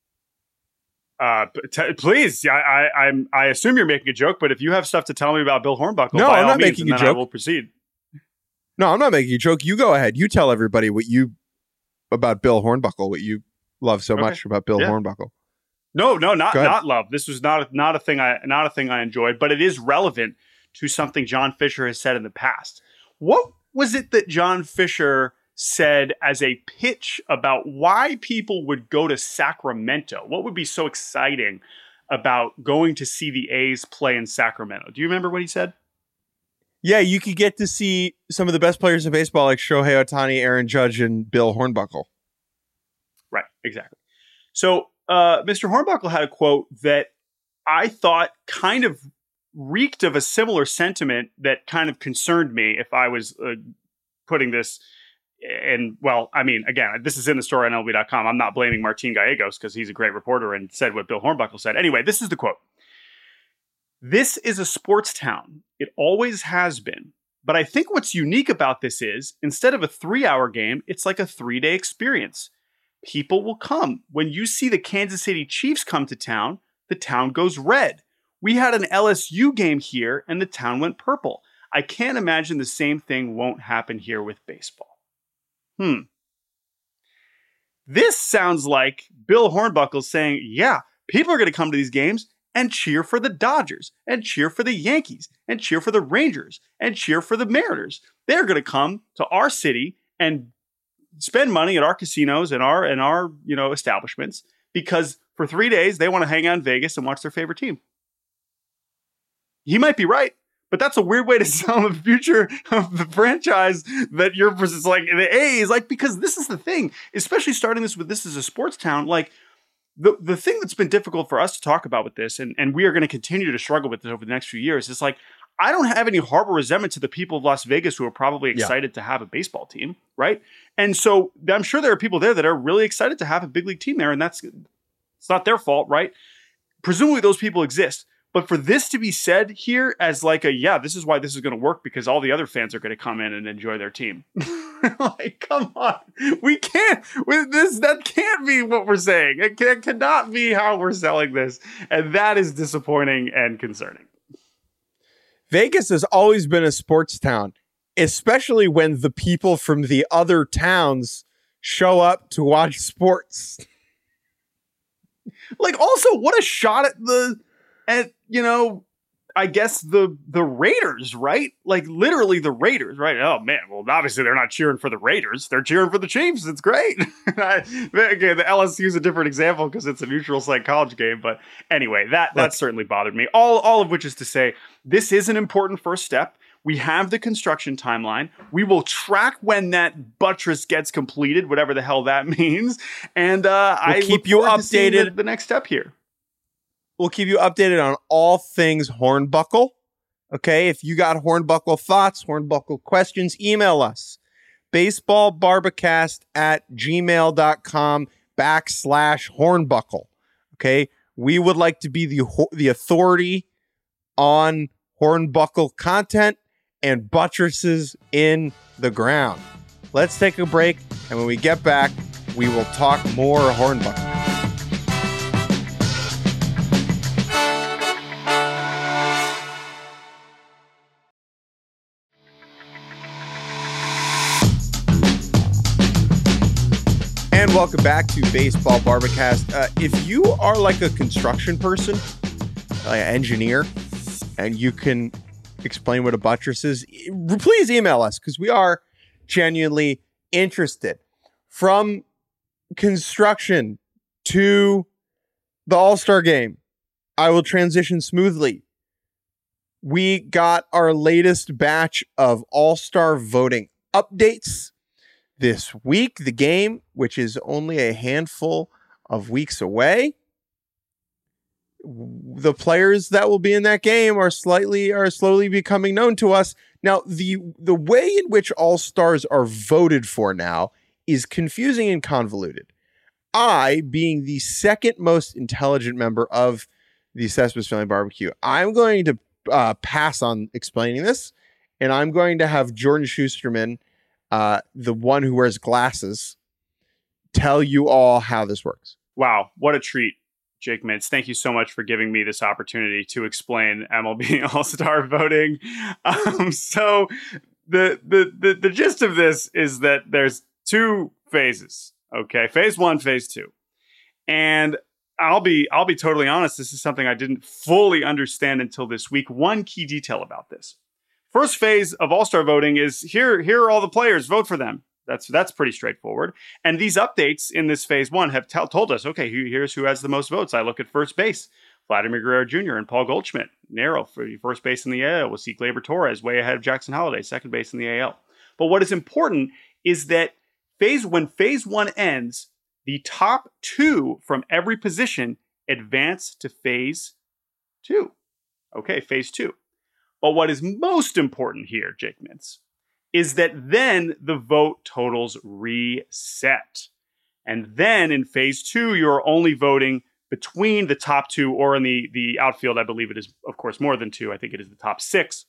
Please. I assume you're making a joke, but if you have stuff to tell me about Bill Hornbuckle, no, by I'm all not means, making a then joke. I will proceed. No, I'm not making a joke. You go ahead. You tell everybody about Bill Hornbuckle, what you love so much about Bill Hornbuckle. No, not love. This was not a thing I enjoyed, but it is relevant to something John Fisher has said in the past. What was it that John Fisher said as a pitch about why people would go to Sacramento? What would be so exciting about going to see the A's play in Sacramento? Do you remember what he said? Yeah, you could get to see some of the best players in baseball like Shohei Ohtani, Aaron Judge, and Bill Hornbuckle. Right, exactly. So Mr. Hornbuckle had a quote that I thought kind of reeked of a similar sentiment that kind of concerned me if I was putting this in. Well, I mean, again, this is in the story on MLB.com. I'm not blaming Martin Gallegos because he's a great reporter and said what Bill Hornbuckle said. Anyway, this is the quote. "This is a sports town. It always has been. But I think what's unique about this is, instead of a 3-hour game, it's like a 3-day experience. People will come. When you see the Kansas City Chiefs come to town, the town goes red. We had an LSU game here, and the town went purple. I can't imagine the same thing won't happen here with baseball." This sounds like Bill Hornbuckle saying, yeah, people are going to come to these games and cheer for the Dodgers, and cheer for the Yankees, and cheer for the Rangers, and cheer for the Mariners. They're going to come to our city and spend money at our casinos and our establishments because for 3 days they want to hang out in Vegas and watch their favorite team. He might be right, but that's a weird way to sell the future of the franchise that you're like the A's, because this is the thing, especially starting this is a sports town. The thing that's been difficult for us to talk about with this, and we are going to continue to struggle with this over the next few years, is I don't have any harbor resentment to the people of Las Vegas who are probably excited to have a baseball team, right? And so I'm sure there are people there that are really excited to have a big league team there, and it's not their fault, right? Presumably those people exist. But for this to be said here as this is why this is going to work because all the other fans are going to come in and enjoy their team. Come on. We can't. That can't be what we're saying. It cannot be how we're selling this. And that is disappointing and concerning. Vegas has always been a sports town, especially when the people from the other towns show up to watch sports. Also, what a shot at I guess the Raiders, right? Literally the Raiders, right? Oh man, well obviously they're not cheering for the Raiders. They're cheering for the Chiefs. It's great. Again, the LSU is a different example because it's a neutral site college game. But anyway, that certainly bothered me. All of which is to say, this is an important first step. We have the construction timeline. We will track when that buttress gets completed, whatever the hell that means. And I keep you updated. The next step here. We'll keep you updated on all things Hornbuckle. Okay, if you got Hornbuckle thoughts, Hornbuckle questions, email us. baseballbarbacast@gmail.com/Hornbuckle. Okay, we would like to be the authority on Hornbuckle content and buttresses in the ground. Let's take a break, and when we get back, we will talk more Hornbuckle. And welcome back to Baseball Barbacast. If you are like a construction person, like an engineer, and you can explain what a buttress is, please email us because we are genuinely interested. From construction to the All-Star game, I will transition smoothly. We got our latest batch of All-Star voting updates this week. The game, which is only a handful of weeks away, the players that will be in that game are slowly becoming known to us. Now, the way in which All-Stars are voted for now is confusing and convoluted. I, being the second most intelligent member of the Cespedes Family Barbecue, I'm going to pass on explaining this, and I'm going to have Jordan Schusterman, the one who wears glasses, tell you all how this works. Wow, what a treat, Jake Mintz. Thank you so much for giving me this opportunity to explain MLB All-Star voting. So the gist of this is that there's two phases. Okay, phase one, phase two. And I'll be totally honest, this is something I didn't fully understand until this week. One key detail about this. First phase of All-Star voting is here are all the players, vote for them. That's pretty straightforward. And these updates in this phase one have told us, okay, here's who has the most votes. I look at first base, Vladimir Guerrero Jr. and Paul Goldschmidt. Narrow for first base in the AL with C. Gleyber Torres, way ahead of Jackson Holliday, second base in the AL. But what is important is that when phase one ends, the top two from every position advance to phase two. Okay, phase two. But what is most important here, Jake Mintz, is that then the vote totals reset. And then in phase two, you're only voting between the top two, or in the outfield, I believe it is, of course, more than two. I think it is the top six.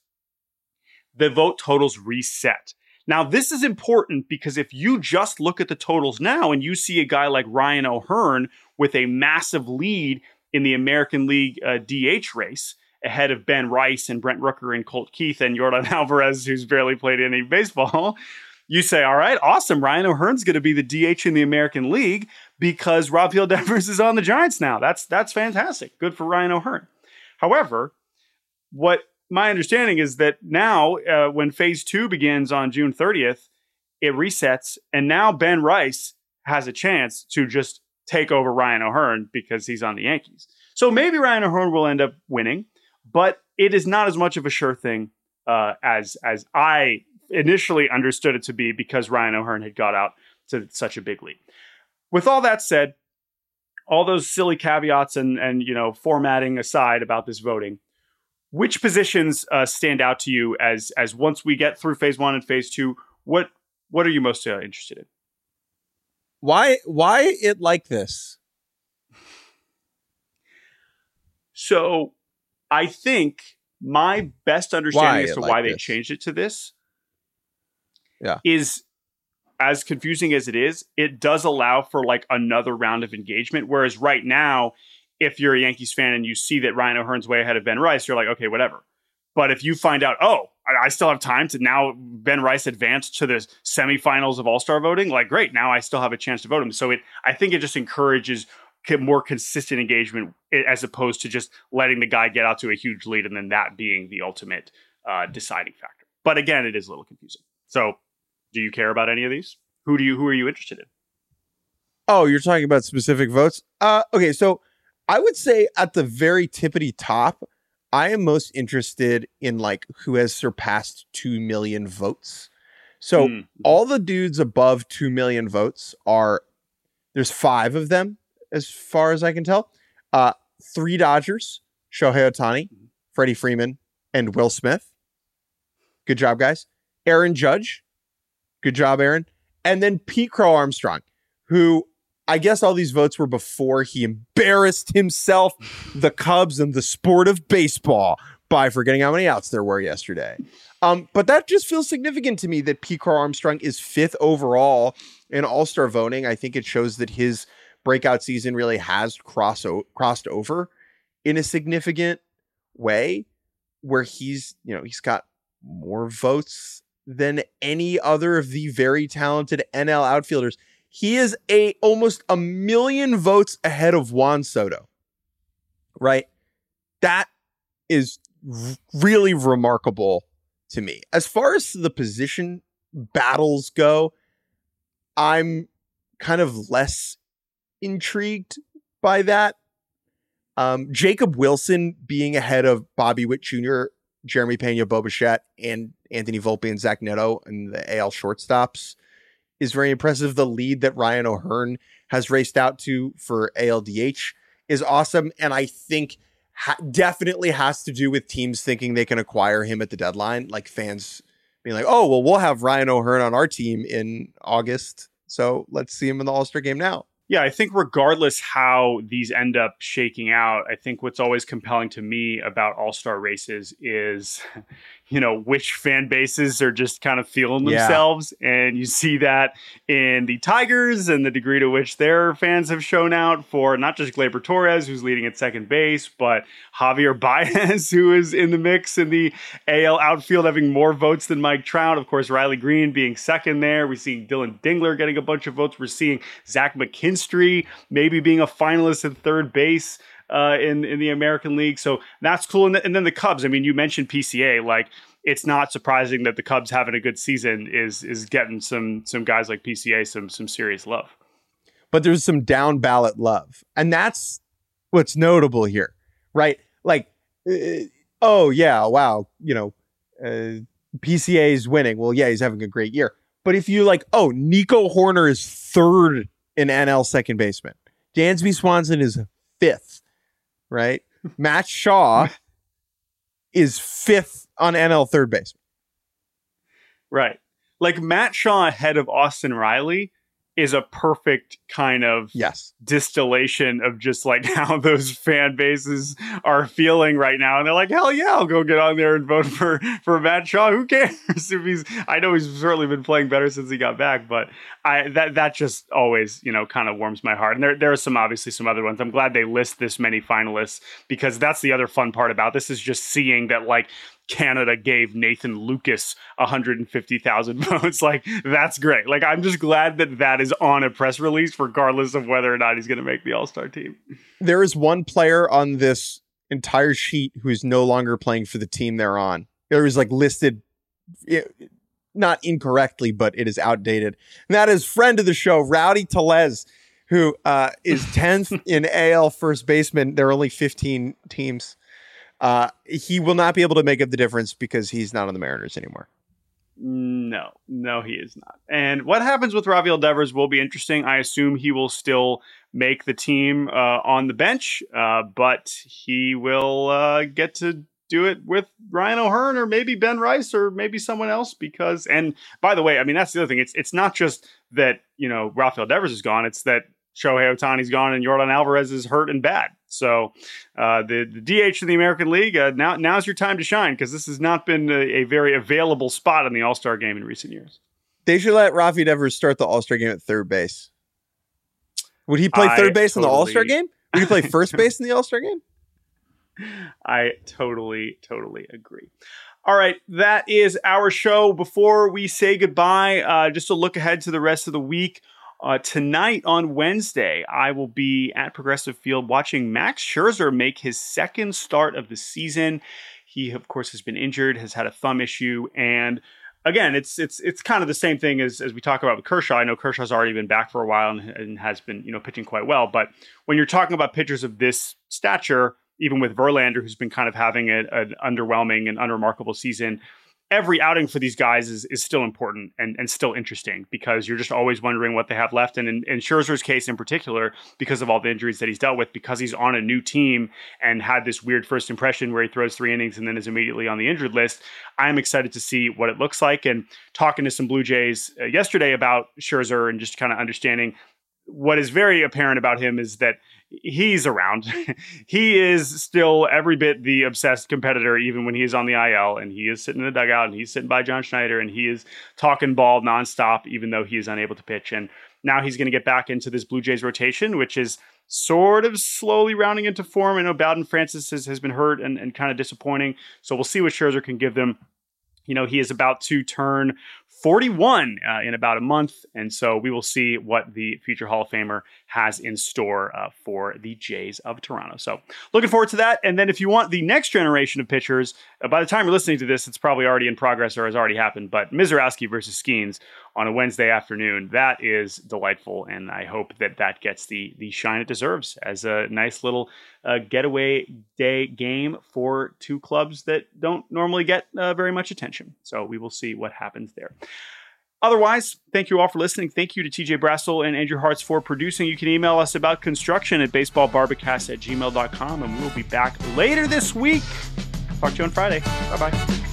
The vote totals reset. Now, this is important because if you just look at the totals now and you see a guy like Ryan O'Hearn with a massive lead in the American League DH race, ahead of Ben Rice and Brent Rooker and Colt Keith and Yordan Alvarez, who's barely played any baseball, you say, all right, awesome. Ryan O'Hearn's going to be the DH in the American League because Rafael Devers is on the Giants now. That's fantastic. Good for Ryan O'Hearn. However, what my understanding is that now when phase two begins on June 30th, it resets. And now Ben Rice has a chance to just take over Ryan O'Hearn because he's on the Yankees. So maybe Ryan O'Hearn will end up winning. But it is not as much of a sure thing as I initially understood it to be because Ryan O'Hearn had got out to such a big lead. With all that said, all those silly caveats and formatting aside about this voting, which positions stand out to you as once we get through phase one and phase two? What are you most interested in? Why it like this? So I think my best understanding as to why they changed it to this is, as confusing as it is, it does allow for like another round of engagement. Whereas right now, if you're a Yankees fan and you see that Ryan O'Hearn's way ahead of Ben Rice, you're like, okay, whatever. But if you find out, oh, I still have time to now Ben Rice advanced to the semifinals of All-Star voting, like, great, now I still have a chance to vote him. So I think it just encourages more consistent engagement as opposed to just letting the guy get out to a huge lead and then that being the ultimate deciding factor. But again, it is a little confusing. So do you care about any of these? Who are you interested in? Oh, you're talking about specific votes? Okay, so I would say at the very tippity top, I am most interested in like who has surpassed 2 million votes. So all the dudes above 2 million votes there's 5 of them, as far as I can tell. 3 Dodgers, Shohei Ohtani, Freddie Freeman, and Will Smith. Good job, guys. Aaron Judge. Good job, Aaron. And then Pete Crow Armstrong, who I guess all these votes were before he embarrassed himself, the Cubs, and the sport of baseball by forgetting how many outs there were yesterday. But that just feels significant to me that Pete Crow Armstrong is 5th overall in All-Star voting. I think it shows that his breakout season really has crossed over in a significant way, where he's got more votes than any other of the very talented NL outfielders. He is almost 1 million votes ahead of Juan Soto, right? That is really remarkable to me. As far as the position battles go, I'm kind of less intrigued by that. Jacob Wilson being ahead of Bobby Witt Jr., Jeremy Pena, Bo Bichette, and Anthony Volpe and Zach Neto and the AL shortstops is very impressive. The lead that Ryan O'Hearn has raced out to for ALDH is awesome. And I think definitely has to do with teams thinking they can acquire him at the deadline. Like fans being like, oh, well, we'll have Ryan O'Hearn on our team in August, so let's see him in the All-Star game now. Yeah, I think regardless how these end up shaking out, I think what's always compelling to me about all-star races is, which fan bases are just kind of feeling themselves. And you see that in the Tigers and the degree to which their fans have shown out for not just Gleyber Torres, who's leading at second base, but Javier Baez, who is in the mix in the AL outfield, having more votes than Mike Trout. Of course, Riley Green being second there. We're seeing Dylan Dingler getting a bunch of votes. We're seeing Zach McKinstry maybe being a finalist at third base in the American League. So that's cool. And then the Cubs, I mean, you mentioned PCA, like it's not surprising that the Cubs having a good season is getting some guys like PCA some serious love. But there's some down ballot love. And that's what's notable here, right? Like, oh yeah, wow. PCA is winning. Well, yeah, he's having a great year. But if you Nico Horner is 3rd in NL second baseman. Dansby Swanson is 5th, right? Matt Shaw is 5th on NL third baseman. Right. Like Matt Shaw ahead of Austin Riley is a perfect kind of distillation of just like how those fan bases are feeling right now. And they're like, hell yeah, I'll go get on there and vote for Matt Shaw. Who cares if I know he's certainly been playing better since he got back, but that just always, kind of warms my heart. And there are obviously some other ones. I'm glad they list this many finalists because that's the other fun part about this is just seeing that like Canada gave Nathan Lucas 150,000 votes. Like, that's great. Like, I'm just glad that is on a press release, regardless of whether or not he's going to make the All-Star team. There is one player on this entire sheet who is no longer playing for the team they're on. It was listed, not incorrectly, but it is outdated. And that is friend of the show, Rowdy Tellez, who is 10th in AL first baseman. There are only 15 teams. He will not be able to make up the difference because he's not on the Mariners anymore. No, he is not. And what happens with Rafael Devers will be interesting. I assume he will still make the team on the bench, but he will get to do it with Ryan O'Hearn or maybe Ben Rice or maybe someone else because, and by the way, I mean, that's the other thing. It's not just that, Rafael Devers is gone. It's that Shohei Ohtani's gone and Yordan Alvarez is hurt and bad. So the DH of the American League, now's your time to shine because this has not been a very available spot in the All-Star game in recent years. They should let Rafi Devers start the All-Star game at third base. Would he play third base in the All-Star game? Would he play first base in the All-Star game? I totally agree. All right, that is our show. Before we say goodbye, just a look ahead to the rest of the week. Tonight on Wednesday, I will be at Progressive Field watching Max Scherzer make his second start of the season. He, of course, has been injured, has had a thumb issue, and again, it's kind of the same thing as we talk about with Kershaw. I know Kershaw's already been back for a while and has been pitching quite well, but when you're talking about pitchers of this stature, even with Verlander, who's been kind of having an underwhelming and unremarkable season, every outing for these guys is still important and still interesting because you're just always wondering what they have left. And in Scherzer's case in particular, because of all the injuries that he's dealt with, because he's on a new team and had this weird first impression where he throws 3 innings and then is immediately on the injured list, I'm excited to see what it looks like. And talking to some Blue Jays yesterday about Scherzer and just kind of understanding what is very apparent about him is that he's around. He is still every bit the obsessed competitor, even when he is on the IL, and he is sitting in the dugout, and he's sitting by John Schneider, and he is talking ball nonstop, even though he is unable to pitch. And now he's going to get back into this Blue Jays rotation, which is sort of slowly rounding into form. I know Bowden Francis has been hurt and kind of disappointing. So we'll see what Scherzer can give them. You know, he is about to turn 41 in about a month. And so we will see what the future Hall of Famer has in store for the Jays of Toronto. So looking forward to that. And then if you want the next generation of pitchers, by the time you're listening to this, it's probably already in progress or has already happened. But Mizorowski versus Skeens on a Wednesday afternoon, that is delightful. And I hope that gets the shine it deserves as a nice little getaway day game for two clubs that don't normally get very much attention. So we will see what happens there. Otherwise, thank you all for listening. Thank you to TJ Brassel and Andrew Hartz for producing. You can email us about construction at baseballbarbacast@gmail.com, and we will be back later this week. Talk to you on Friday. Bye-bye.